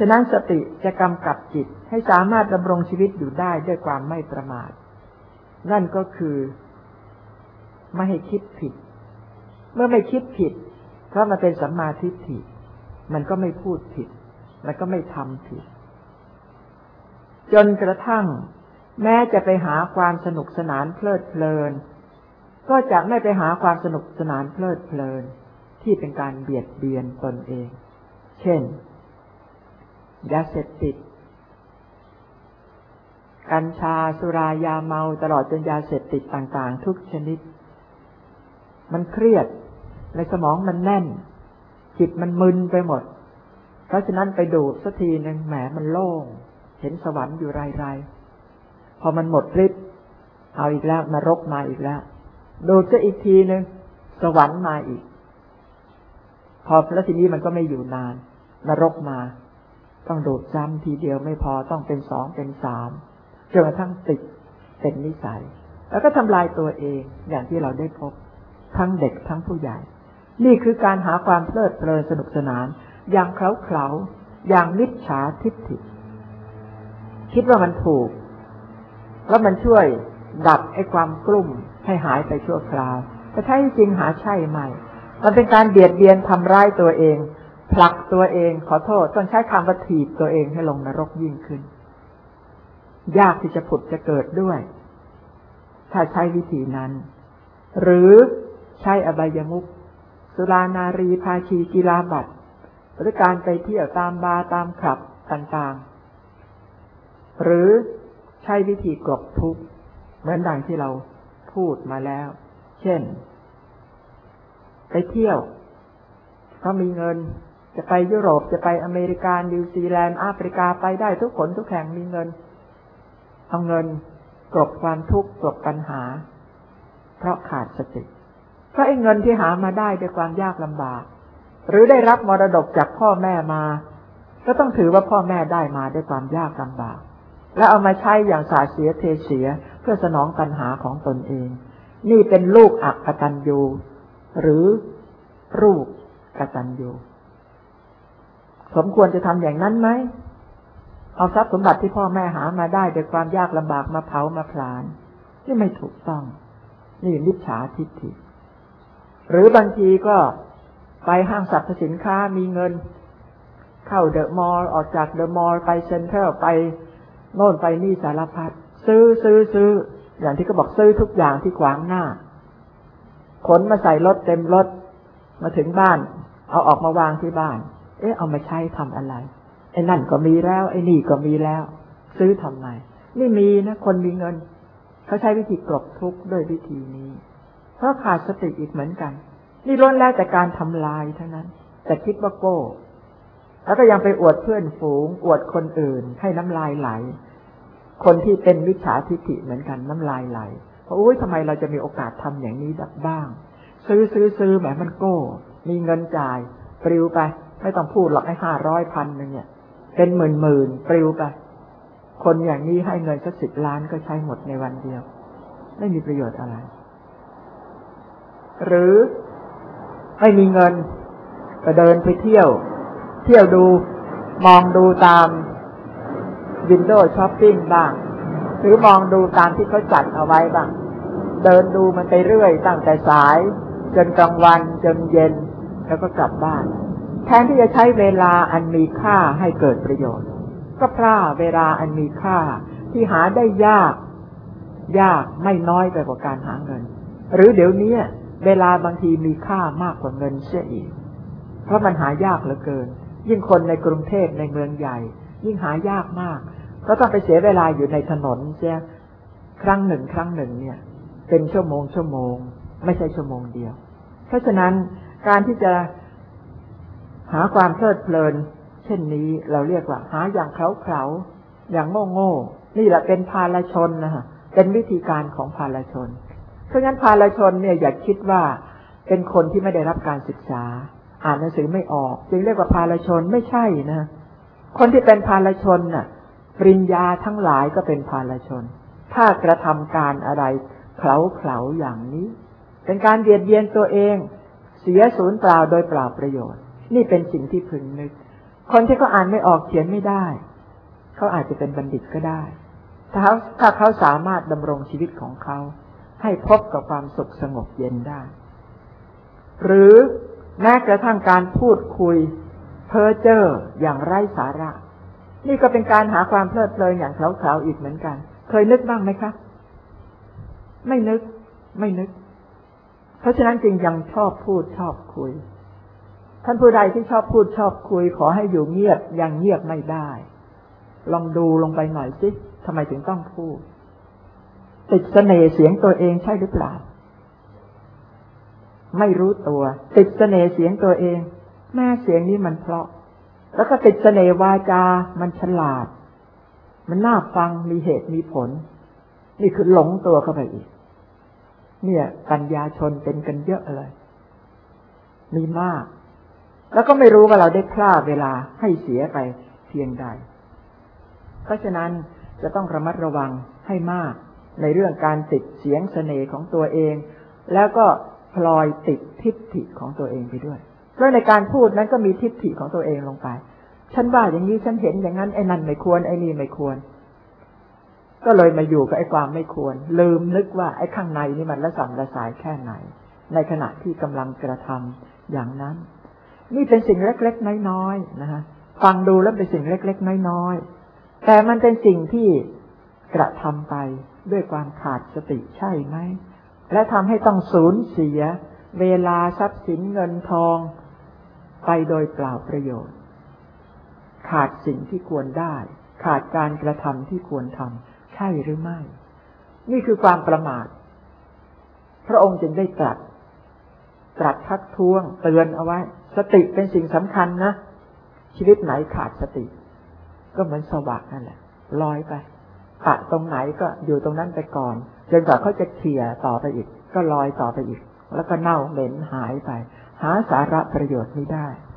ฉะนั้นสติจะกำกับจิตให้สามารถดำรงชีวิตอยู่ได้ด้วยความไม่ประมาทนั่นก็คือไม่ให้คิดผิดเมื่อไม่คิดผิดเพราะมันเป็นสัมมาทิฏฐิมันก็ไม่พูดผิดมันก็ไม่ทำผิดจนกระทั่งแม้จะไปหาความสนุกสนานเพลิดเพลินก็จะไม่ไปหาความสนุกสนานเพลิดเพลินที่เป็นการเบียดเบียนตนเองเช่นยาเสพติดกัญชาสุรายาเมาตลอดจนยาเสพติดต่างๆทุกชนิดมันเครียดในสมองมันแน่นจิตมันมึนไปหมดเพราะฉะนั้นไปดูดสักทีนึงแหมมันโล่งเห็นสวรรค์อยู่ไรๆพอมันหมดฤทธิ์เอาอีกแล้วนรกมาอีกแล้วดูดซะอีกทีนึงสวรรค์มาอีกพอแล้วทีนี้มันก็ไม่อยู่นานนรกมาต้องดูดซ้ำทีเดียวไม่พอต้องเป็น2เป็น3จนกระทั่งติดเป็นนิสัยแล้วก็ทำลายตัวเองอย่างที่เราได้พบทั้งเด็กทั้งผู้ใหญ่นี่คือการหาความเพลิดเพลินสนุกสนานอย่างเคล้าอย่างมิจฉาทิฏฐิคิดว่ามันถูกแล้วมันช่วยดับไอ้ความกลุ้มให้หายไปชั่วคราวแต่แท้จริงหาใช่ไหมมันเป็นการเบียดเบียนทำร้ายตัวเองผลักตัวเองขอโทษต้องใช้คำว่าถีบตัวเองให้ลงนรกยิ่งขึ้นยากที่จะผุดจะเกิดด้วยถ้าใช้วิธีนั้นหรือใช้อบายมุขสุรานารีภาชีกีฬาบัตรหรือการไปเที่ยวตามบาร์ตามคลับต่างๆหรือใช้วิธีกลบทุกข์เหมือนดังที่เราพูดมาแล้วเช่นไปเที่ยวเขามีเงินจะไปยุโรปจะไปอเมริกานิวซีแลนด์แอฟริกาไปได้ทุกคนทุกแห่งมีเงินเอาเงินกลบความทุกข์กลบปัญหาเพราะขาดสติเพราะไอ้เงินที่หามาได้ด้วยความยากลำบากหรือได้รับมรดกจากพ่อแม่มาก็ต้องถือว่าพ่อแม่ได้มาด้วยความยากลำบากแล้วเอามาใช้อย่างสาเสียเทเสียเพื่อสนองตัณหาของตนเองนี่เป็นลูกอกตัญญูหรือลูกกตัญญูสมควรจะทำอย่างนั้นไหมเอาทรัพย์สมบัติที่พ่อแม่หามาได้ด้วยความยากลำบากมาเผามาผลาญนี่ไม่ถูกต้องนี่มิจฉาทิฏฐิหรือบางทีก็ไปห้างสรรพสินค้ามีเงินเข้าเดอะมอลล์ออกจากเดอะมอลล์ไปเซ็นทรัลไปโน่นไปนี่สารพัดซื้ออย่างที่เขาบอกซื้อทุกอย่างที่ขวางหน้าขนมาใส่รถเต็มรถมาถึงบ้านเอาออกมาวางที่บ้านเอามาใช้ทำอะไรไอ้นั่นก็มีแล้วไอ้นี่ก็มีแล้วซื้อทำไมนี่มีนะคนมีเงินเขาใช้วิธีกลบทุกข์ด้วยวิธีนี้เพราะขาดสติอีกเหมือนกันนี่ล้วนแล้วแต่การทำลายทั้งนั้นแต่คิดว่าโก้แล้วก็ยังไปอวดเพื่อนฝูงอวดคนอื่นให้น้ำลายไหลคนที่เป็นมิจฉาทิฏฐิเหมือนกันน้ำลายไหลเพราะทำไมเราจะมีโอกาสทำอย่างนี้บ้างซื้อแบบมันโก้มีเงินจ่ายปลิวไปไม่ต้องพูดหรอกไอ้500 1,000นึงเนี่ยเป็นหมื่นปลิวไปคนอย่างนี้ให้เงินสัก10 ล้านก็ใช้หมดในวันเดียวไม่มีประโยชน์อะไรหรือไม่มีเงินก็เดินไปเที่ยวดูมองดูตามวินโดว์ช้อปปิ้งบ้างหรือมองดูตามที่เขาจัดเอาไว้บ้างเดินดูมันไปเรื่อยตั้งแต่สายจนกลางวันจนเย็นแล้วก็กลับบ้านแทนที่จะใช้เวลาอันมีค่าให้เกิดประโยชน์ก็พลาดเวลาอันมีค่าที่หาได้ยากไม่น้อยไปกว่าการหาเงินหรือเดี๋ยวนี้เวลาบางทีมีค่ามากกว่าเงินเสียอีกเพราะมันหายากเหลือเกินยิ่งคนในกรุงเทพในเมืองใหญ่ยิ่งหายากมากก็ต้องไปเสียเวลาอยู่ในถนนเสียครั้งหนึ่งเนี่ยเป็นชั่วโมงไม่ใช่ชั่วโมงเดียวเพราะฉะนั้นการที่จะหาความเพลิดเพลินเช่นนี้เราเรียกว่าหาอย่างเคล้าอย่างโง่นี่แหละเป็นพาลชนนะฮะเป็นวิธีการของพาลชนเพราะงั้นพาลชนเนี่ยอย่าคิดว่าเป็นคนที่ไม่ได้รับการศึกษาอ่านหนังสือไม่ออกจึงเรียกว่าพาลชนไม่ใช่นะคนที่เป็นพาลชนน่ะปริญญาทั้งหลายก็เป็นพาลชนถ้ากระทำการอะไรเคล้าอย่างนี้เป็นการเบียดเบียนตัวเองเสียศูนย์เปล่าโดยเปล่าประโยชน์นี่เป็นสิ่งที่พึงนึกคนที่เขาอ่านไม่ออกเขียนไม่ได้เขาอาจจะเป็นบัณฑิตก็ได้ถ้าเขาสามารถดำรงชีวิตของเขาให้พบกับความสุขสงบเย็นได้หรือแม้กระทั่งการพูดคุยเพ้อเจ้ออย่างไร้สาระนี่ก็เป็นการหาความเพลิดเพลินอย่างเคล้าๆอีกเหมือนกันเคยนึกบ้างไหมคะไม่นึกเพราะฉะนั้นจึงยังชอบพูดชอบคุยท่านผู้ใดที่ชอบพูดชอบคุยขอให้อยู่เงียบยังเงียบไม่ได้ลองดูลงไปหน่อยสิทำไมถึงต้องพูดติดเสน่ห์เสียงตัวเองใช่หรือเปล่าไม่รู้ตัวติดเสน่ห์เสียงตัวเองแม่เสียงนี้มันเพราะแล้วก็ติดเสน่ห์วาจามันฉลาดมันน่าฟังมีเหตุมีผลนี่คือหลงตัวเข้าไปอีกเนี่ยปัญญาชนเป็นกันเยอะเลยมีมากแล้วก็ไม่รู้ว่าเราได้พลาดเวลาให้เสียไปเพียงใดเพราะฉะนั้นจะต้องระมัดระวังให้มากในเรื่องการติดเสียงเสน่ห์ของตัวเองแล้วก็พลอยติดทิฏฐิของตัวเองไปด้วยเพราะในการพูดนั้นก็มีทิฏฐิของตัวเองลงไปฉันว่าอย่างนี้ฉันเห็นอย่างนั้นไอ้นั่นไม่ควรไอ้นี่ไม่ควรก็เลยมาอยู่กับไอ้ความไม่ควรลืมนึกว่าไอ้ข้างในนี่มันละสัมละสายแค่ไหนในขณะที่กำลังกระทำอย่างนั้นนี่เป็นสิ่งเล็กๆน้อยๆนะฮะฟังดูแล้วเป็นสิ่งเล็กๆน้อยๆแต่มันเป็นสิ่งที่กระทำไปด้วยความขาดสติใช่ไหมและทำให้ต้องสูญเสียเวลาทรัพย์สินเงินทองไปโดยเปล่าประโยชน์ขาดสิ่งที่ควรได้ขาดการกระทำที่ควรทำใช่หรือไม่นี่คือความประมาทพระองค์จึงได้ตรัสทักท้วงเตือนเอาไว้สติเป็นสิ่งสำคัญนะชีวิตไหนขาดสติก็เหมือนสว่างนั่นแหละลอยไปปะตรงไหนก็อยู่ตรงนั้นไปก่อนจนกว่าเขาจะเคลียร์ต่อไปอีกก็ลอยต่อไปอีกแล้วก็เน่าเหม็นหายไปหาสาระประโยชน์ไม่ได้